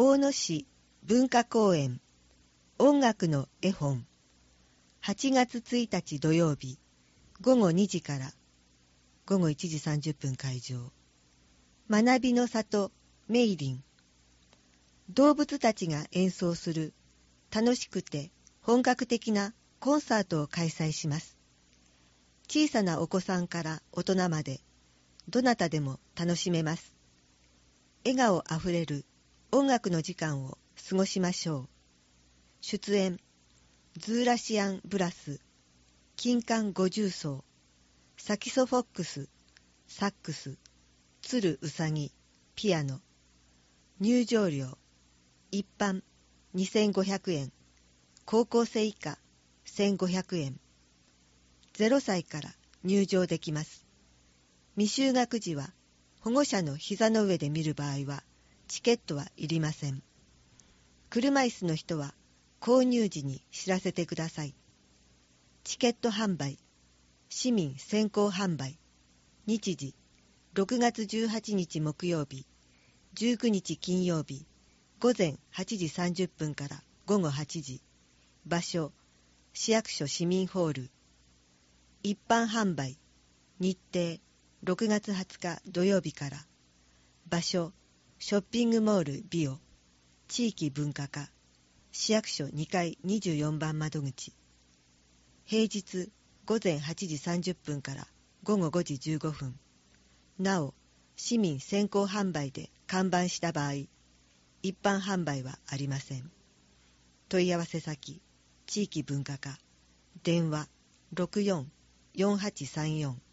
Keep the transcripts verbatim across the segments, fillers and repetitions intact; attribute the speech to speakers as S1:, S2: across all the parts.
S1: 大野市文化公園音楽の絵本はちがつついたち土曜日ごごにじからごごいちじさんじゅっぷん開場。学びの里メイリン。動物たちが演奏する楽しくて本格的なコンサートを開催します。小さなお子さんから大人までどなたでも楽しめます。笑顔あふれる音楽の時間を過ごしましょう。出演ズーラシアンブラス、金管五重奏、サキソフォックス、サックス、鶴うさぎ、ピアノ。入場料一般にせんごひゃくえん、高校生以下せんごひゃくえん。ゼロさいから入場できます。未就学児は保護者の膝の上で見る場合はチケットはいりません。車椅子の人は購入時に知らせてください。チケット販売、市民先行販売、日時ろくがつじゅうはちにち木曜日、じゅうくにち金曜日、午前はちじさんじゅっぷんからごごはちじ、場所、市役所市民ホール。一般販売、日程、ろくがつはつか土曜日から。場所、ショッピングモールビオ、地域文化課、市役所にかいにじゅうよんばん窓口。平日午前はちじさんじゅっぷんからごごごじじゅうごふん。なお、市民先行販売で完売した場合、一般販売はありません。問い合わせ先、地域文化課、電話ろくよん よんはちさんよん。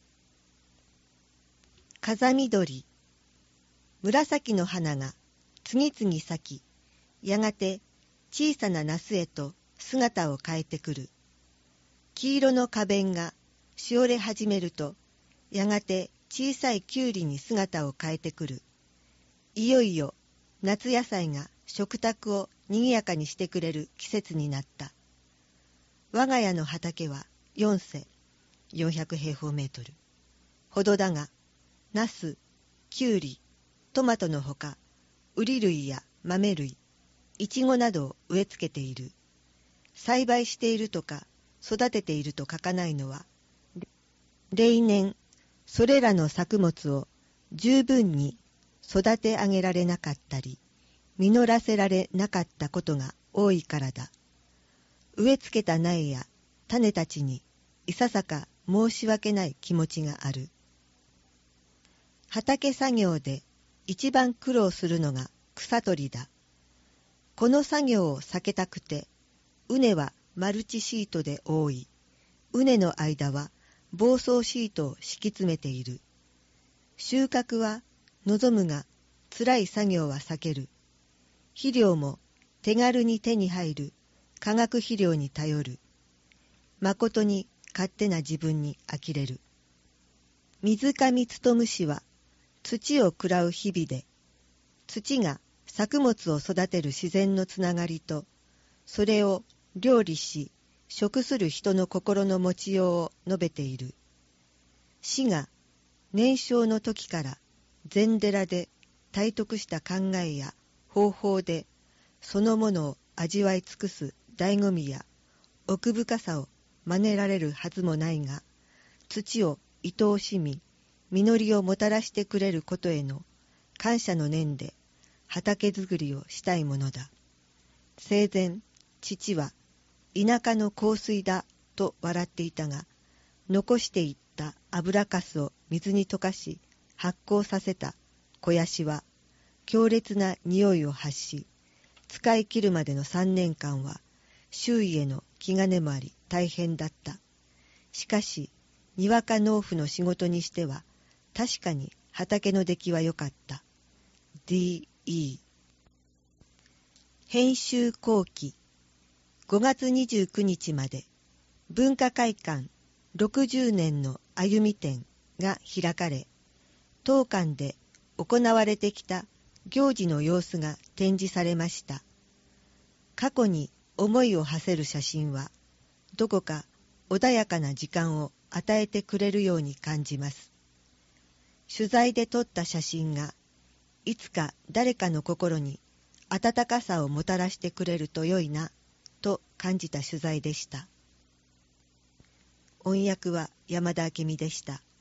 S1: 風見鶏。紫の花が次々咲き、やがて小さなナスへと姿を変えてくる。黄色の花弁がしおれ始めると、やがて小さいキュウリに姿を変えてくる。いよいよ夏野菜が食卓をにぎやかにしてくれる季節になった。我が家の畑はよんせい、よんひゃくへいほうメートルほどだが、ナス、キュウリ、トマトのほか、ウリ類や豆類、イチゴなどを植え付けている。栽培しているとか育てていると書かないのは、例年それらの作物を十分に育て上げられなかったり、実らせられなかったことが多いからだ。植え付けた苗や種たちにいささか申し訳ない気持ちがある。畑作業で一番苦労するのが草取りだ。この作業を避けたくて、畝はマルチシートで覆い、畝の間は防草シートを敷き詰めている。収穫は望むが、辛い作業は避ける。肥料も手軽に手に入る化学肥料に頼る。まことに勝手な自分に呆れる。水上勉氏は土を喰らう日々で、土が作物を育てる自然のつながりと、それを料理し食する人の心の持ちようを述べている。死が年少の時から禅寺で体得した考えや方法でそのものを味わい尽くす醍醐味や奥深さを真似られるはずもないが、土を愛おしみ実りをもたらしてくれることへの感謝の念で畑作りをしたいものだ。生前父は田舎の香水だと笑っていたが、残していった油かすを水に溶かし発酵させた肥やしは強烈な匂いを発し、使い切るまでのさんねんかんは周囲への気兼ねもあり大変だった。しかしにわか農夫の仕事にしては確かに畑の出来は良かった。 ディーイー 編集後期ごがつにじゅうくにちまで文化会館ろくじゅうねんの歩み展が開かれ、当館で行われてきた行事の様子が展示されました。過去に思いを馳せる写真はどこか穏やかな時間を与えてくれるように感じます。取材で撮った写真がいつか誰かの心に温かさをもたらしてくれるとよいなと感じた取材でした。音訳は山田明美でした。